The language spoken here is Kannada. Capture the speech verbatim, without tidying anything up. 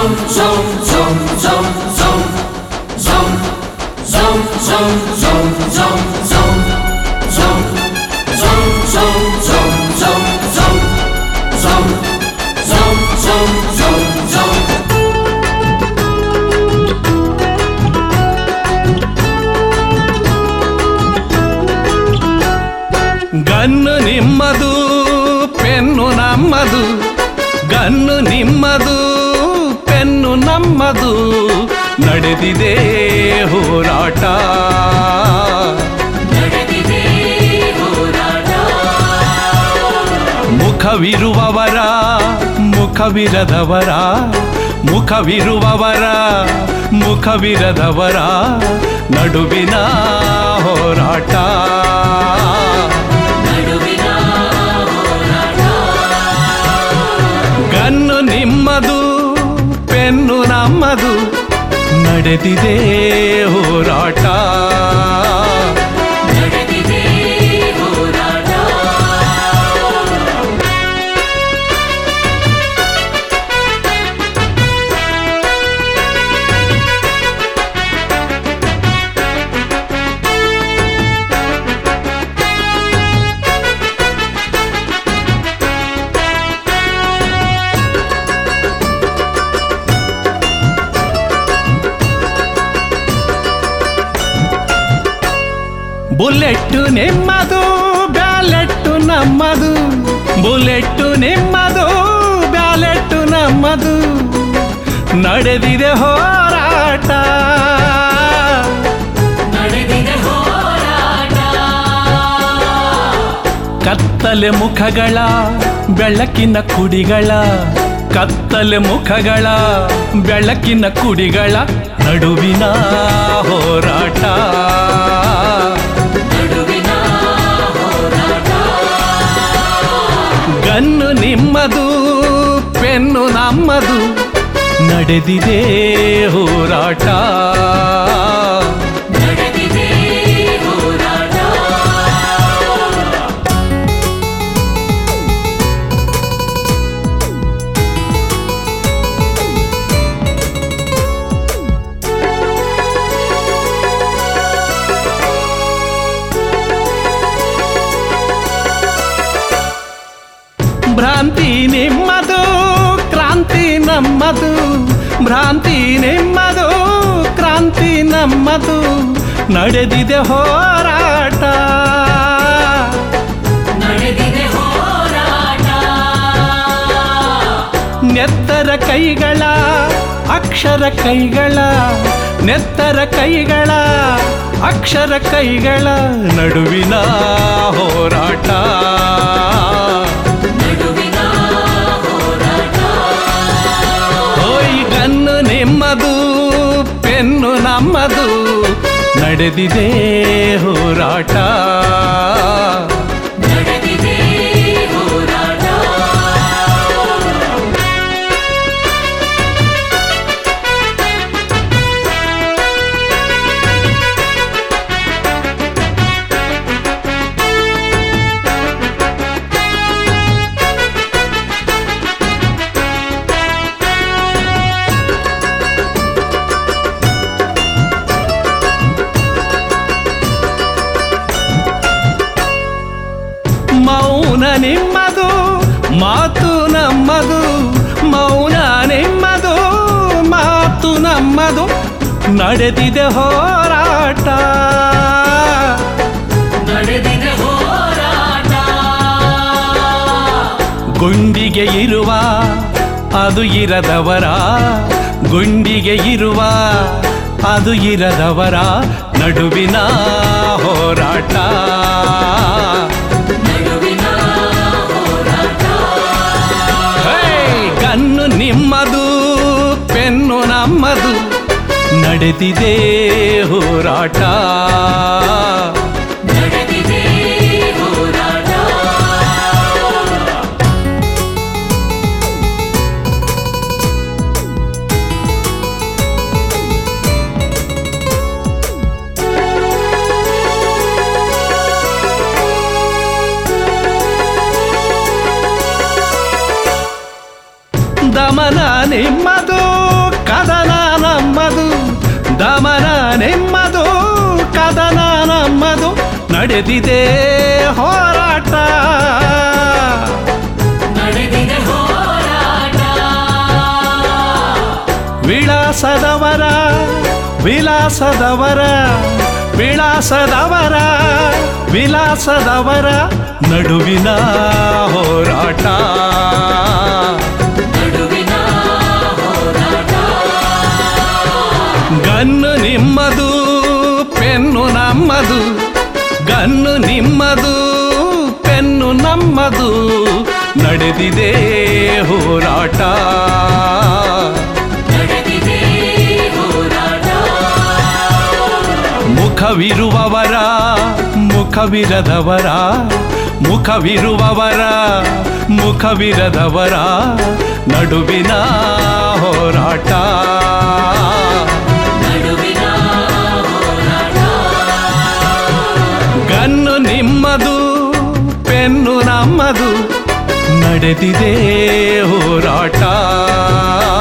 ಗನ್ನು ನಿಮ್ಮದು ಪೆನ್ನು ನಮ್ಮದು, ಗನ್ನು ನಿಮ್ಮದು ಪೆನ್ನು ನಮ್ಮದು, ನಡೆದಿದೆ ಹೋರಾಟ ಮುಖವಿರುವವರ ಮುಖವಿರದವರ, ಮುಖವಿರುವವರ ಮುಖವಿರದವರ ನಡುವಿನ ಹೋರಾಟ. ಗನ್ನು ನಿಮ್ಮದು ಪೆನ್ನು ನಮ್ಮದು, ನಡೆದಿದೆ ಹೋರಾಟ. ಬುಲೆಟ್ಟು ನಿಮ್ಮದು ಬ್ಯಾಲೆಟ್ಟು ನಮ್ಮದು, ಬುಲೆಟ್ಟು ನಿಮ್ಮದು ಬ್ಯಾಲೆಟ್ಟು ನಮ್ಮದು, ನಡೆದಿದೆ ಹೋರಾಟ. ಕತ್ತಲೆ ಮುಖಗಳ ಬೆಳಕಿನ ಕುಡಿಗಳ, ಕತ್ತಲೆ ಮುಖಗಳ ಬೆಳಕಿನ ಕುಡಿಗಳ ನಡುವಿನ ಹೋರಾಟ. ಗನ್ನು ನಿಮ್ಮದು ಪೆನ್ನು ನಮ್ಮದು, ನಡೆದಿದೆ ಹೋರಾಟ. ಭ್ರಾಂತಿ ನಿಮ್ಮದು ಕ್ರಾಂತಿ ನಮ್ಮದು, ಭ್ರಾಂತಿ ನಿಮ್ಮದು ಕ್ರಾಂತಿ ನಮ್ಮದು, ನಡೆದಿದೆ ಹೋರಾಟ. ನೆತ್ತರ ಕೈಗಳ ಅಕ್ಷರ ಕೈಗಳ, ನೆತ್ತರ ಕೈಗಳ ಅಕ್ಷರ ಕೈಗಳ ನಡುವಿನ ಹೋರಾಟ. ಗನ್ನು ನಿಮ್ಮದು ಪೆನ್ನು ನಮ್ಮದು, ನಡೆದಿದೆ ಹೋರಾಟ. ಮೌನ ನಿಮ್ಮದು ಮಾತು ನಮ್ಮದು, ಮೌನ ನಿಮ್ಮದು ಮಾತು ನಮ್ಮದು, ನಡೆದಿದೆ ಹೋರಾಟ. ಗುಂಡಿಗೆ ಇರುವ ಅದು ಇರದವರ, ಗುಂಡಿಗೆ ಇರುವ ಅದು ಇರದವರ ನಡುವಿನ ಹೋರಾಟ. ಗನ್ನು ನಿಮ್ಮದು ಪೆನ್ನು ನಮ್ಮದು, ನಡೆದಿದೆ ಹೋರಾಟ. ದಮನ ನಿಮ್ಮದು ದಮನ ನಿಮ್ಮದು ಕದನ ನಮ್ಮದು ನಡೆದಿದೆ ಹೋರಾಟ ನಡೆದಿದೆ ಹೋರಾಟ ವಿಳಾಸದವರ ವಿಲಾಸದವರ ವಿಳಾಸದವರ ವಿಲಾಸದವರ ನಡುವಿನ ಹೋರಾಟ ನಡುವಿನ ಹೋರಾಟ ಗನ್ನು ನಿಮ್ಮದು ಪೆನ್ನು ನಮ್ಮದು ಗನ್ನು ನಿಮ್ಮದು ಪೆನ್ನು ನಮ್ಮದು ನಡೆದಿದೆ ಹೋರಾಟ ನಡೆದಿದೆ ಹೋರಾಟ ಮುಖವಿರುವವರ ಮುಖವಿರದವರ ಮುಖವಿರುವವರ ಮುಖವಿರದವರ ನಡುವಿನ ಹೋರಾಟ ನಡುವಿನ ಹೋರಾಟ ಗನ್ನು ನಿಮ್ಮದು ಪೆನ್ನು ನಮ್ಮದು ನಡೆದಿದೆ ಹೋರಾಟ